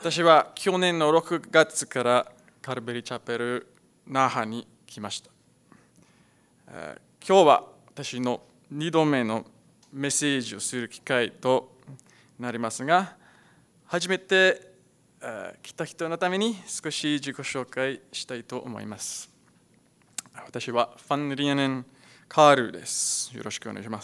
私は去年の6月からカルベリーチャペル那覇に来ました。今日は私の2度目のメッセージをする機会となりますが、初めて来た人のために少し自己紹介したいと思います。私はファン・リエネン・カールです。よろしくお願いします。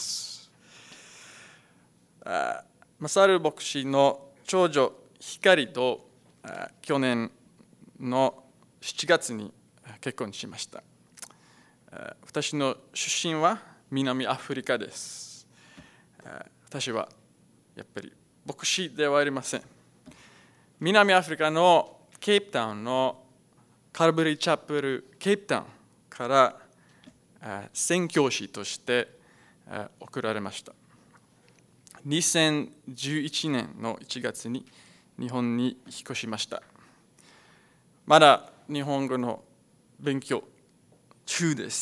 マサル牧師の長女光と去年の7月に結婚しました。私の出身は南アフリカです。私はやっぱり牧師ではありません。南アフリカのケープタウンのカルベリーチャペルケープタウンから宣教師として送られました。2011年の1月に日本に引っ越しました。まだ日本語の勉強中です。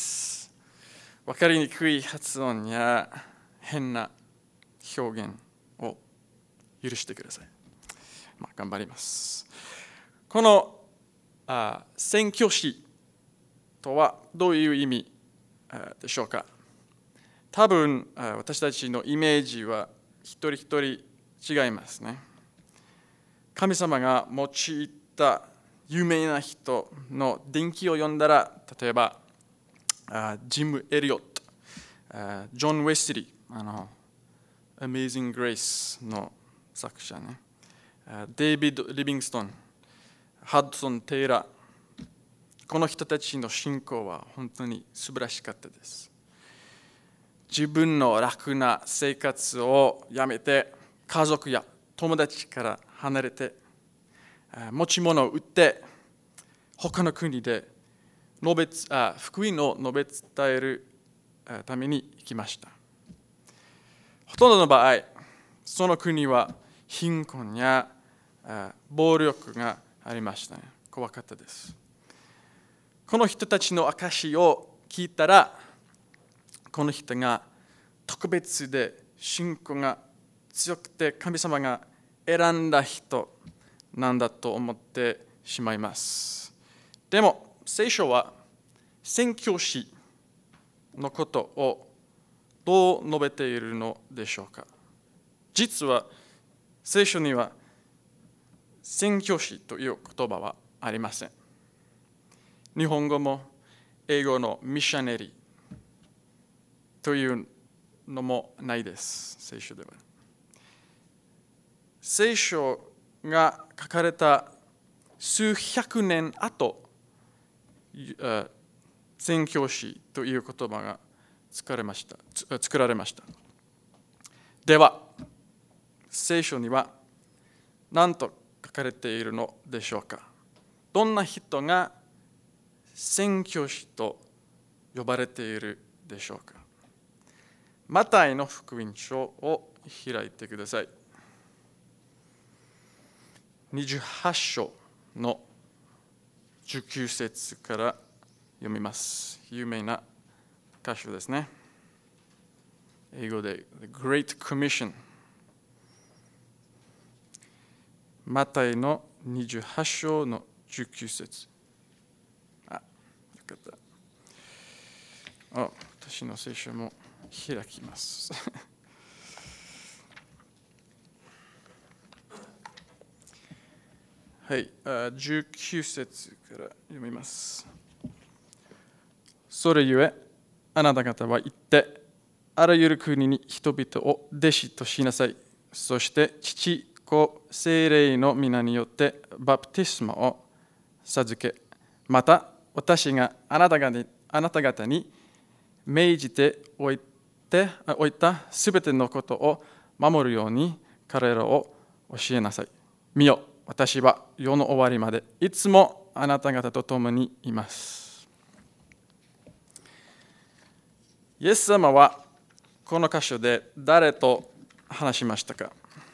わかりにくい発音や変な表現を許してください。頑張ります。この宣教師とはどういう意味でしょうか。多分私たちのイメージは一人一人違いますね。神様が用いた有名な人の伝記を読んだら、例えばジム・エリオット、ジョン・ウェスリー、Amazing Grace の作者ね、デイビッド・リビングストン、ハドソン・テイラー、この人たちの信仰は本当に素晴らしかったです。自分の楽な生活をやめて、家族や友達から離れて、持ち物を売って、他の国で福音を述べ伝えるために行きました。ほとんどの場合、その国は貧困や暴力がありましたね。怖かったです。この人たちの証を聞いたら、この人が特別で信仰が強くて神様が選んだ人なんだと思ってしまいます。でも聖書は宣教師のことをどう述べているのでしょうか。実は聖書には宣教師という言葉はありません。日本語も英語のミッショナリーというのもないです。聖書では。聖書が書かれた数百年後、宣教師という言葉が作られました。では、聖書には何と書かれているのでしょうか。どんな人が宣教師と呼ばれているでしょうか。マタイの福音書を開いてください。28章の19節から読みます。有名な箇所ですね。英語で The Great Commission。マタイの28章の19節。よかった。私の聖書も開きます。はい、19節から読みます。それゆえ、あなた方は行って、あらゆる国に人々を弟子としなさい。そして、父、子、聖霊の皆によってバプテスマを授け、また私があなた方に命じておいたすべてのことを守るように彼らを教えなさい。見よ、私は世の終わりまでいつもあなた方と共にいます。イエス様はこの箇所で誰と話しましたか。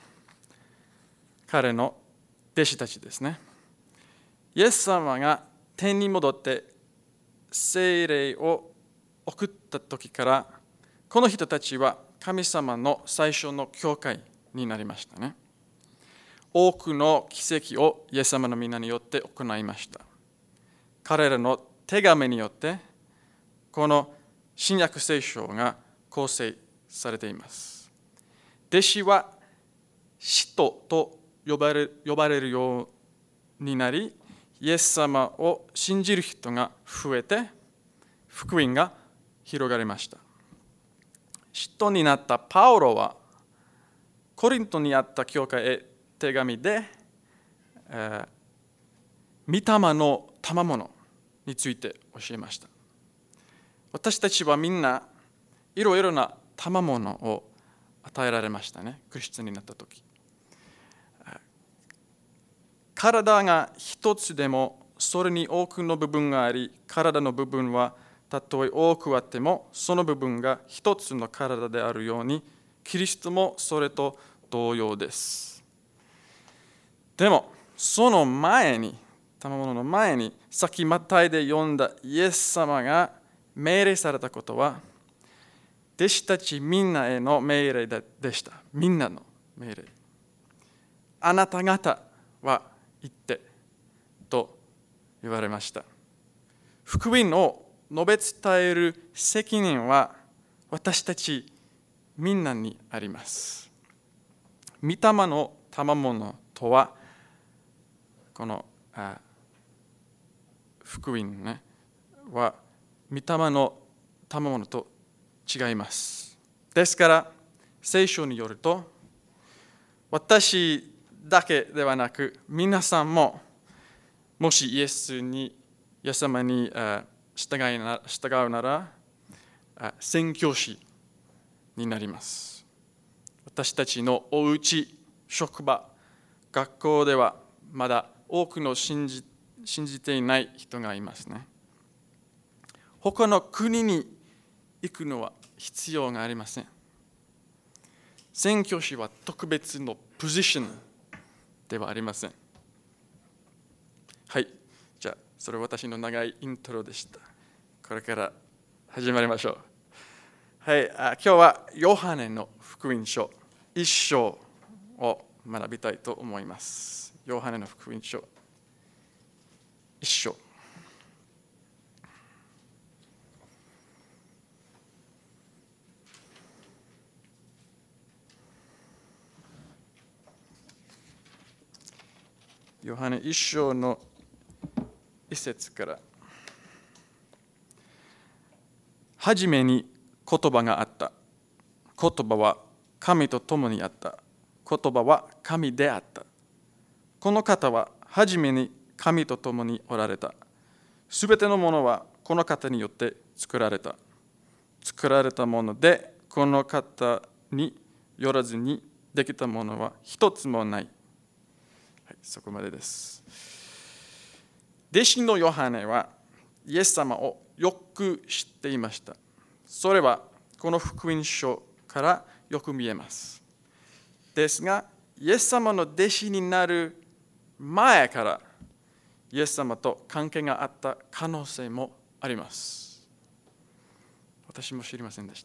彼の弟子たちですね。イエス様が天に戻って聖霊を送った時から、この人たちは神様の最初の教会になりましたね。 多くの奇跡をイエス様の皆によって行いました。彼らの手紙によってこの新約聖書が構成されています。弟子は使徒と呼ばれるようになり、イエス様を信じる人が増えて、福音が広がりました。使徒になったパウロは、コリントにあった教会へ手紙で、御霊の賜物について教えました。私たちはみんないろいろな賜物を与えられましたね、クリスチャンになったとき。体が一つでもそれに多くの部分があり、体の部分はたとえ多くあってもその部分が一つの体であるように、キリストもそれと同様です。でもその前に、賜物の前に、さっきマタイで読んだイエス様が命令されたことは、弟子たちみんなへの命令でした。みんなの命令。あなた方は言ってと言われました。福音を述べ伝える責任は私たちみんなにあります。御霊の賜物とは、この福音ね、は御霊の賜物と違います。ですから聖書によると、私だけではなく皆さんも、もしイエス様に従うなら宣教師になります。私たちのお家、職場、学校ではまだ多くの信じていない人がいますね。他の国に行くのは必要がありません。宣教師は特別のポジションではありません。はい、じゃあそれは私の長いイントロでした。これから始まりましょう。はい、今日はヨハネの福音書1章を学びたいと思います。ヨハネの福音書1章。ヨハネ1章の1節から。はじめに言葉があった。言葉は神と共にあった。言葉は神であった。この方ははじめに神と共におられた。すべてのものはこの方によって作られた。作られたもので、この方によらずにできたものは一つもない。はい、そこまでです。弟子のヨハネはイエス様をよく知っていました。それはこの福音書からよく見えます。ですが、イエス様の弟子になる前からイエス様と関係があった可能性もあります。私も知りませんでした。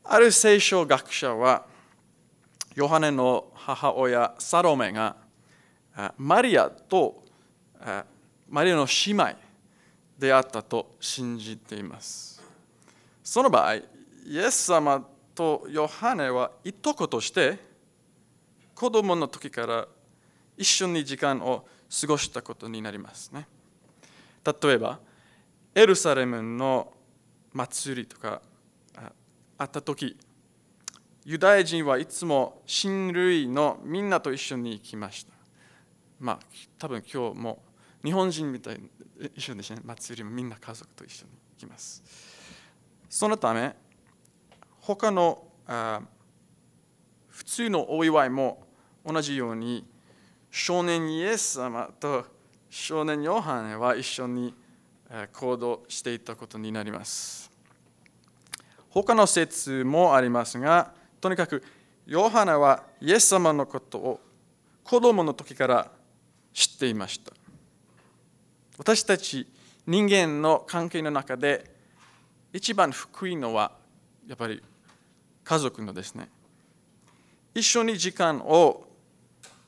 ある聖書学者は、ヨハネの母親サロメがマリアの姉妹であったと信じています。その場合、イエス様とヨハネはいとことして子供の時から一緒に時間を過ごしたことになりますね。例えばエルサレムの祭りとかあった時、ユダヤ人はいつも親類のみんなと一緒に行きました。多分今日も日本人みたいに一緒ですね。祭りもみんな家族と一緒に行きます。そのため他の普通のお祝いも同じように、少年イエス様と少年ヨハネは一緒に行動していたことになります。他の説もありますが、とにかくヨハネはイエス様のことを子供の時から知っていました。私たち人間の関係の中で一番福いのはやっぱり家族のですね。一緒に時間を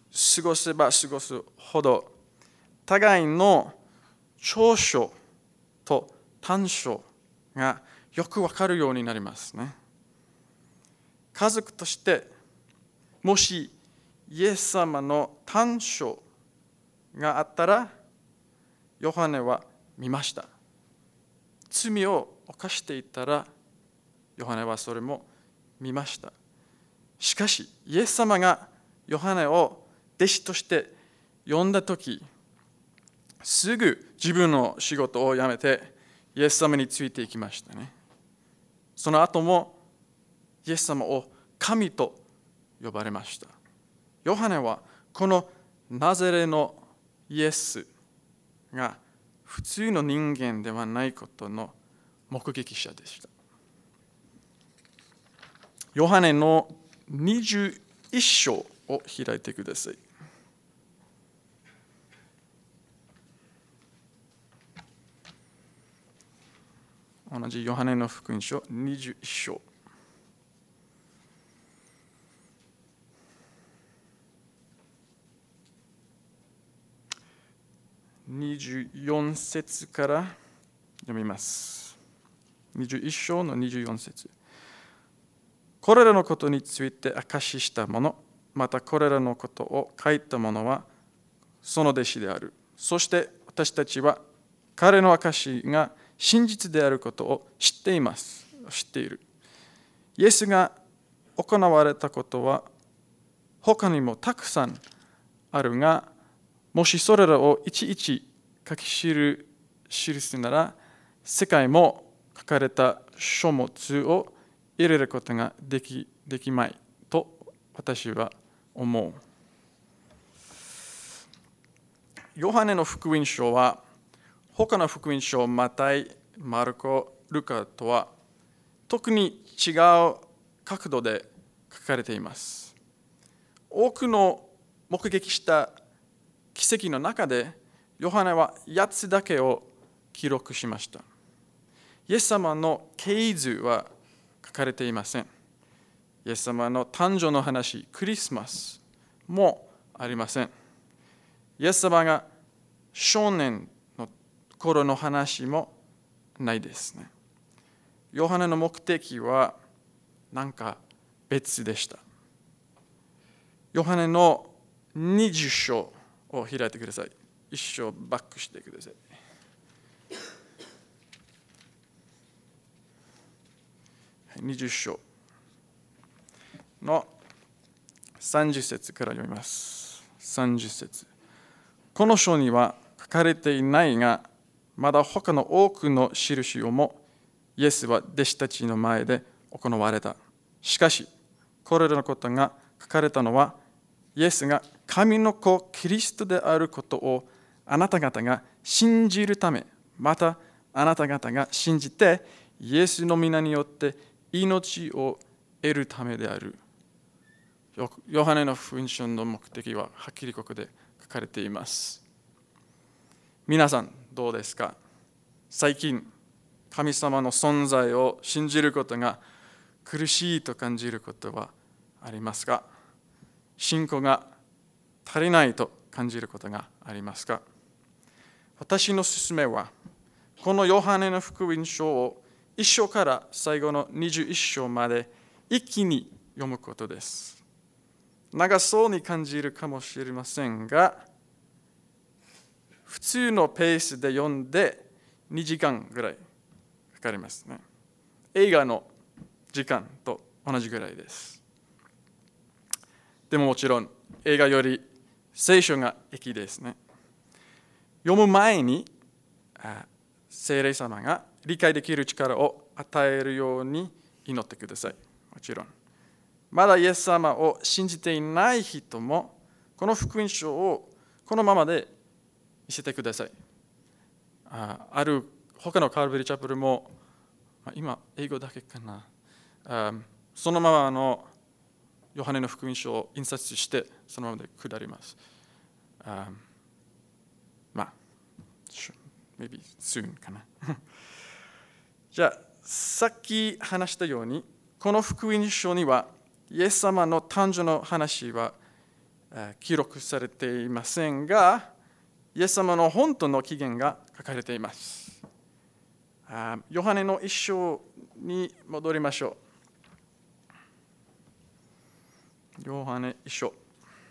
過ごせば過ごすほど、互いの長所と短所がよくわかるようになりますね。家族として、もしイエス様の短所があったら、ヨハネは見ました。罪を犯していたら、ヨハネはそれも見ました。しかし、イエス様がヨハネを弟子として呼んだとき、すぐ自分の仕事を辞めて、イエス様についていきましたね。その後も、イエス様を神と呼ばれました。ヨハネはこのナザレのイエスが普通の人間ではないことの目撃者でした。ヨハネの21章を開いてください。同じヨハネの福音書21章。24節から読みます。21章の24節。これらのことについて証しした者、またこれらのことを書いた者はその弟子である。そして私たちは彼の証しが真実であることを知っています。知っている。イエスが行われたことは他にもたくさんあるが、もしそれらをいちいち書き記すなら、世界も書かれた書物を入れることができまいと私は思う。ヨハネの福音書は他の福音書、マタイ、マルコ、ルカとは特に違う角度で書かれています。多くの目撃した奇跡の中で、ヨハネは8つだけを記録しました。イエス様の経図は書かれていません。イエス様の誕生の話、クリスマスもありません。イエス様が少年の頃の話もないですね。ヨハネの目的はなんか別でした。ヨハネの20章を開いてください。一章バックしてください。20章の30節から読みます。30節。この書には書かれていないが、まだ他の多くの印をもイエスは弟子たちの前で行われた。しかし、これらのことが書かれたのは、イエスが神の子キリストであることをあなた方が信じるため、またあなた方が信じてイエスの皆によって命を得るためである。ヨハネの福音書の目的ははっきりここで書かれています。皆さんどうですか？最近神様の存在を信じることが苦しいと感じることはありますか？信仰が足りないと感じることがありますか？私の勧めは、このヨハネの福音書を1章から最後の21章まで一気に読むことです。長そうに感じるかもしれませんが、普通のペースで読んで2時間ぐらいかかりますね。映画の時間と同じぐらいです。でももちろん映画より聖書が益ですね。読む前に聖霊様が理解できる力を与えるように祈ってください。もちろん。まだイエス様を信じていない人も、この福音書をこのままで見せてください。ある他のカルベリチャペルも、今英語だけかな。そのままのヨハネの福音書を印刷して、そのままで下ります。maybe soon かな。じゃあ、さっき話したように、この福音書には、イエス様の誕生の話は記録されていませんが、イエス様の本当の起源が書かれています。ヨハネの一章に戻りましょう。ヨハネ一章。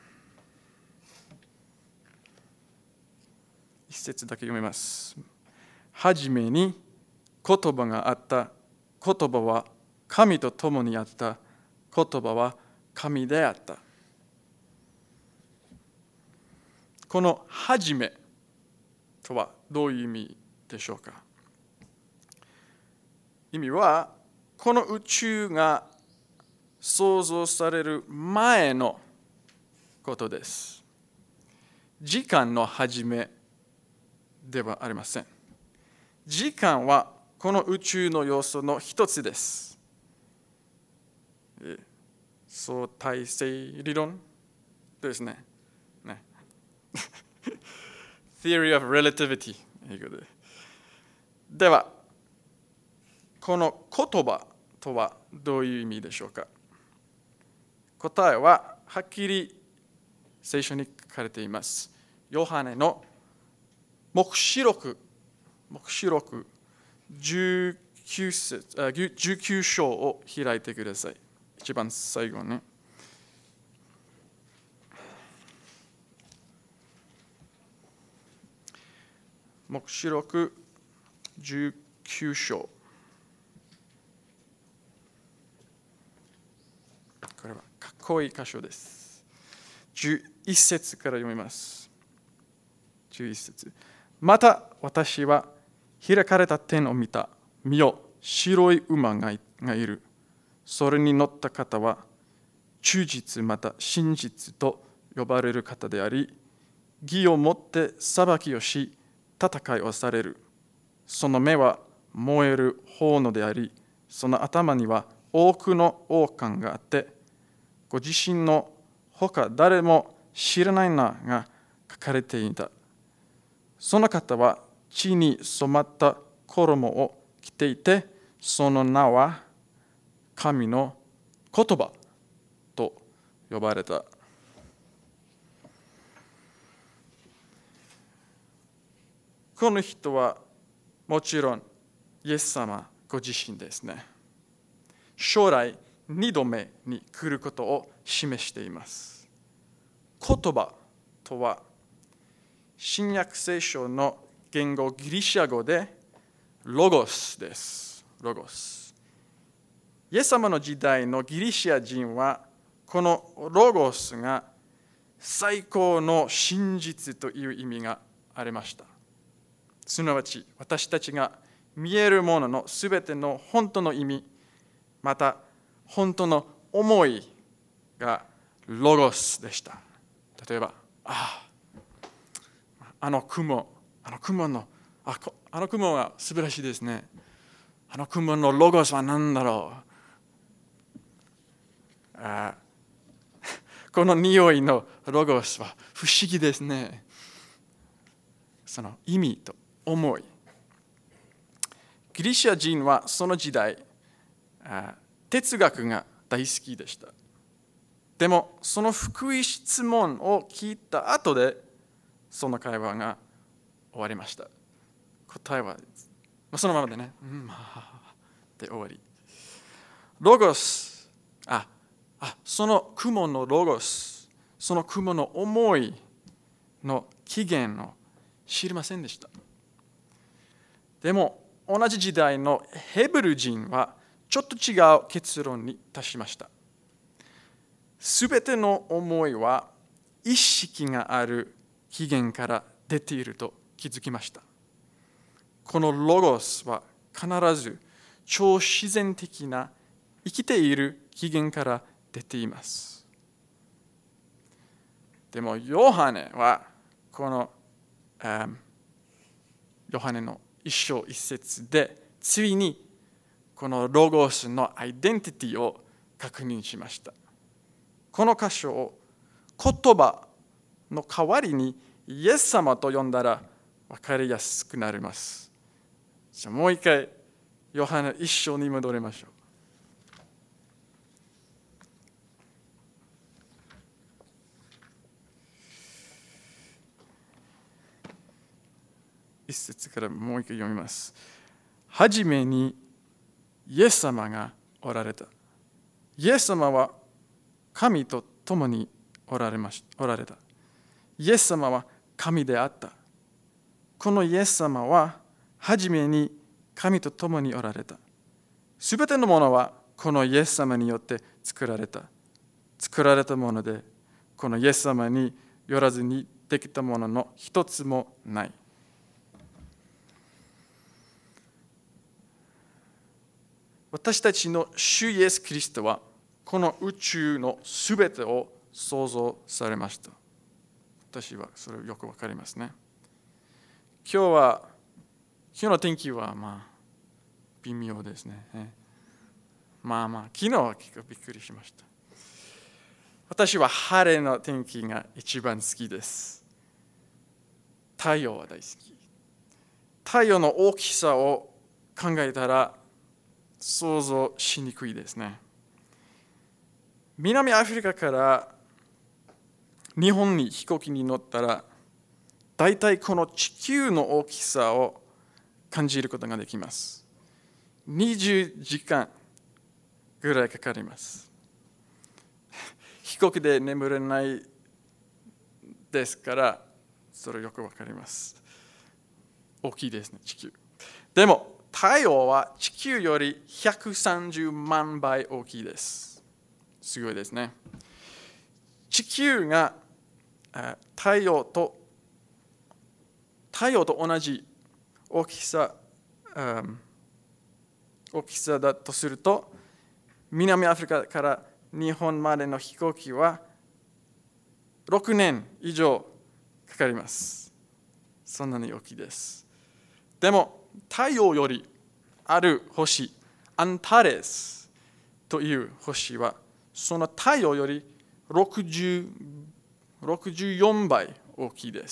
一節だけ読みます。はじめに言葉があった。言葉は神と共にあった。言葉は神であった。このはじめとはどういう意味でしょうか。意味は、この宇宙が創造される前のことです。時間の始めではありません。時間はこの宇宙の要素の一つです。相対性理論ですね。Theory of Relativity 英語で。では、この言葉とはどういう意味でしょうか。答えははっきり聖書に書かれています。ヨハネの黙示録19章を開いてください。一番最後ね。黙示録19章。これはかっこいい箇所です。11節から読みます。11節。また私は開かれた天を見た。見よ、白い馬がいる。それに乗った方は忠実また真実と呼ばれる方であり、義をもって裁きをし、戦いをされる。その目は燃える炎であり、その頭には多くの王冠があって、ご自身の他誰も知らない名が書かれていた。その方は血に染まった衣を着ていて、その名は神の言葉と呼ばれた。この人はもちろんイエス様ご自身ですね。将来2度目に来ることを示しています。言葉とは新約聖書の言語ギリシャ語でロゴスです。ロゴス。イエス様の時代のギリシャ人はこのロゴスが最高の真実という意味がありました。すなわち私たちが見えるもののすべての本当の意味、また本当の思いがロゴスでした。例えば、あの雲は素晴らしいですね。あの雲のロゴスは何だろう。この匂いのロゴスは不思議ですね。その意味と思い。ギリシャ人はその時代、哲学が大好きでした。でも、その福井質問を聞いた後で、その会話が終わりました。答えは、そのままでね、で終わり。ロゴス、その雲のロゴス、その雲の思いの起源を知りませんでした。でも、同じ時代のヘブル人はちょっと違う結論に達しました。すべての思いは意識がある起源から出ていると気づきました。このロゴスは必ず超自然的な生きている起源から出ています。でもヨハネはこのヨハネの一章一節でついにこのロゴスのアイデンティティを確認しました。この箇所を言葉の代わりにイエス様と呼んだら分かりやすくなります。じゃあもう一回ヨハネ一章に戻りましょう。 一節からもう一回読みます。はじめにイエス様がおられた。イエス様は神と共におられた。イエス様は神であった。このイエス様ははじめに神と共におられた。すべてのものはこのイエス様によって作られた。作られたもので、このイエス様によらずにできたものの一つもない。私たちの主イエス・キリストはこの宇宙のすべてを創造されました。私はそれよくわかりますね。今日の天気は微妙ですね。昨日は結構びっくりしました。私は晴れの天気が一番好きです。太陽は大好き。太陽の大きさを考えたら想像しにくいですね。南アフリカから日本に飛行機に乗ったら、だいたいこの地球の大きさを感じることができます。20時間ぐらいかかります。飛行機で眠れないですから、それよくわかります。大きいですね、地球。でも、太陽は地球より130万倍大きいです。すごいですね。地球が太陽と同じ大きさだとすると、南アフリカから日本までの飛行機は6年以上かかります。そんなに大きいです。でも太陽よりある星、アンタレスという星はその太陽より64倍大きいです。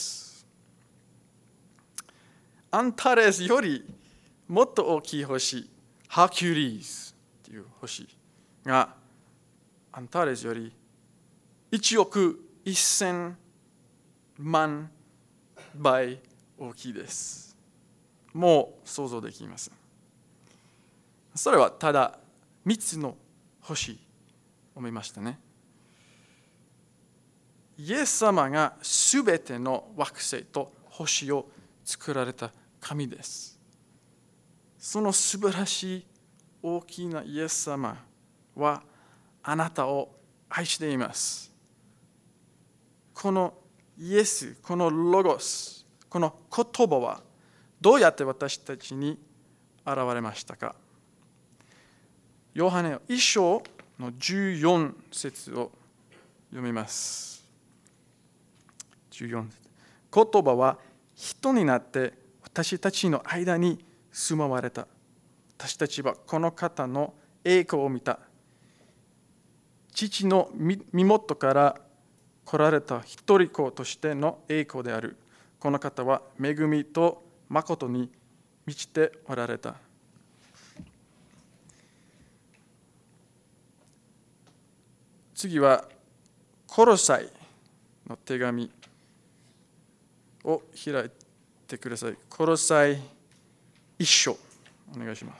アンタレスよりもっと大きい星、ハーキュリーズという星がアンタレスより1億1000万倍大きいです。もう想像できます。それはただ3つの星を見ましたね。イエス様がすべての惑星と星を作られた神です。その素晴らしい大きなイエス様はあなたを愛しています。このイエス、このロゴス、この言葉はどうやって私たちに現れましたか。ヨハネ1章の14節を読みます。14節。言葉は人になって私たちの間に住まわれた。私たちはこの方の栄光を見た。父の身元から来られた一人子としての栄光である。この方は恵みと誠に満ちておられた。次はコロサイの手紙を開いてください。コロサイ1章お願いします。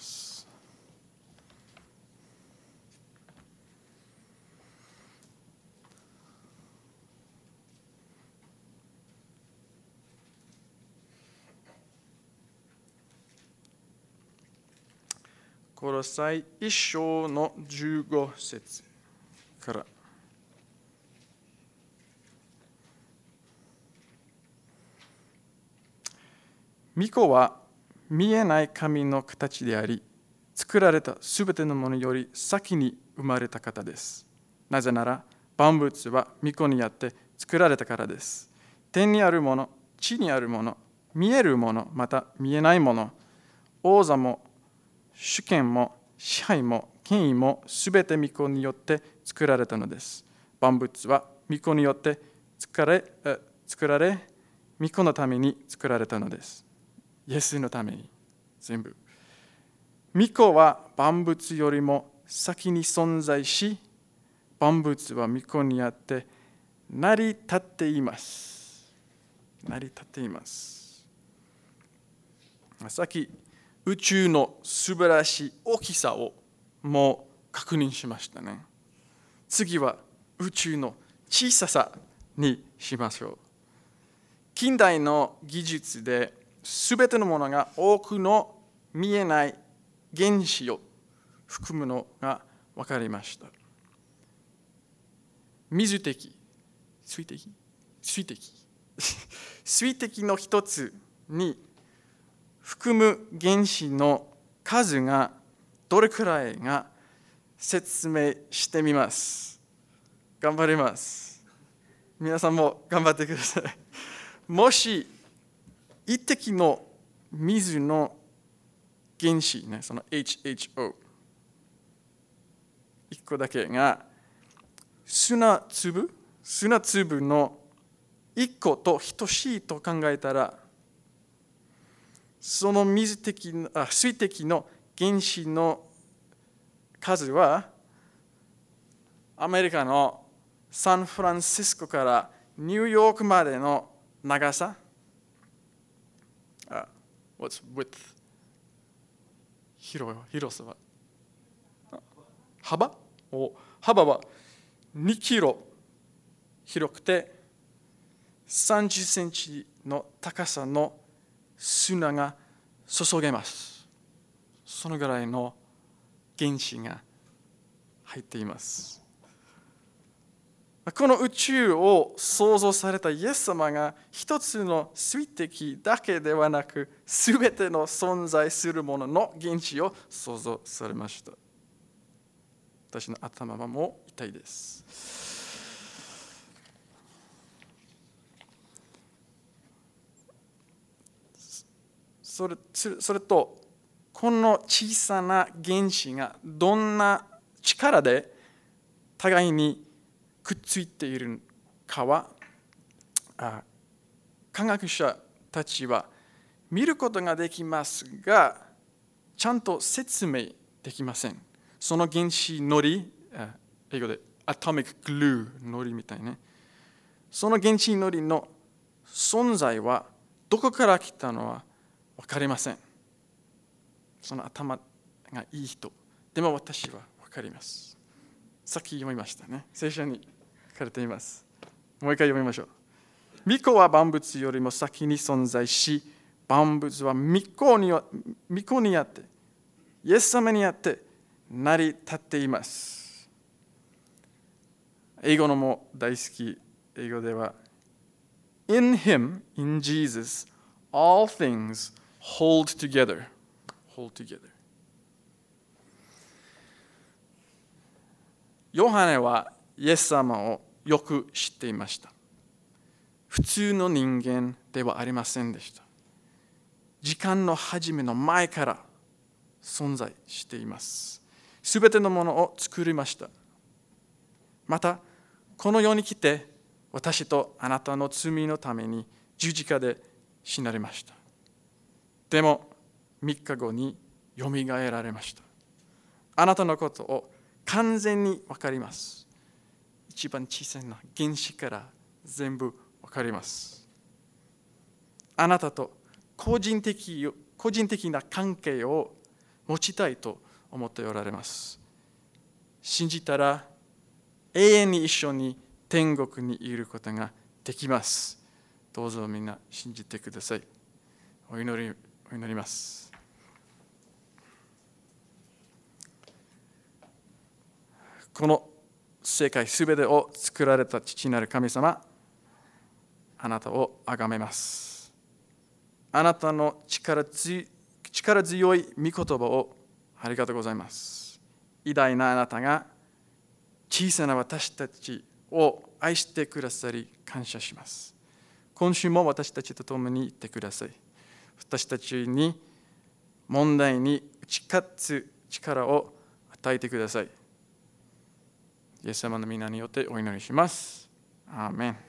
コロサイ1章の15節から。御子は見えない神の形であり、作られたすべてのものより先に生まれた方です。なぜなら、万物は御子にあって作られたからです。天にあるもの、地にあるもの、見えるもの、また見えないもの、王座も主権も支配も権威もすべて御子によって作られたのです。万物は御子によって作られ、御子のために作られたのです。イエスのために全部。御子は万物よりも先に存在し、万物は御子にあって成り立っています。成り立っています。 さっき宇宙の素晴らしい大きさをもう確認しましたね。次は宇宙の小ささにしましょう。近代の技術で全てのものが多くの見えない原子を含むのが分かりました。水滴、水滴の一つに含む原子の数がどれくらいが説明してみます。頑張ります。皆さんも頑張ってください。もし一滴の水の原子ね、その HHO 一個だけが砂粒の一個と等しいと考えたら、その水滴の原子の数はアメリカのサンフランシスコからニューヨークまでの長さ、What's width? 広さは幅は2キロ広くて30センチの高さの砂が注げます。そのぐらいの原子が入っています。この宇宙を創造されたイエス様が一つの水滴だけではなく、すべての存在するものの原子を創造されました。私の頭はもう痛いです。それと、この小さな原子がどんな力で互いにくっついているかは、科学者たちは見ることができますが、ちゃんと説明できません。その原子のり、英語でアトミックグルーのりみたいね。その原子のりの存在はどこから来たのは分かりません。その頭がいい人でも私は分かります。さっき読みましたね。聖書に書かれています。もう一回読みましょう。御子は万物よりも先に存在し、万物は御子にあって、イエス様にあって成り立っています。英語のも大好き。英語では In him, in Jesus, all things hold together.ヨハネはイエス様をよく知っていました。普通の人間ではありませんでした。時間の始めの前から存在しています。すべてのものを作りました。また、この世に来て、私とあなたの罪のために十字架で死なれました。でも、3日後によみがえられました。あなたのことを完全に分かります。一番小さな原子から全部分かります。あなたと個人的な関係を持ちたいと思っておられます。信じたら永遠に一緒に天国にいることができます。どうぞみんな信じてください。お祈ります。この世界すべてを作られた父なる神様、あなたを崇めます。あなたの力強い御言葉をありがとうございます。偉大なあなたが小さな私たちを愛してくださり感謝します。今週も私たちと共にいてください。私たちに問題に打ち勝つ力を与えてください。イエス様の皆によってお祈りします。アーメン。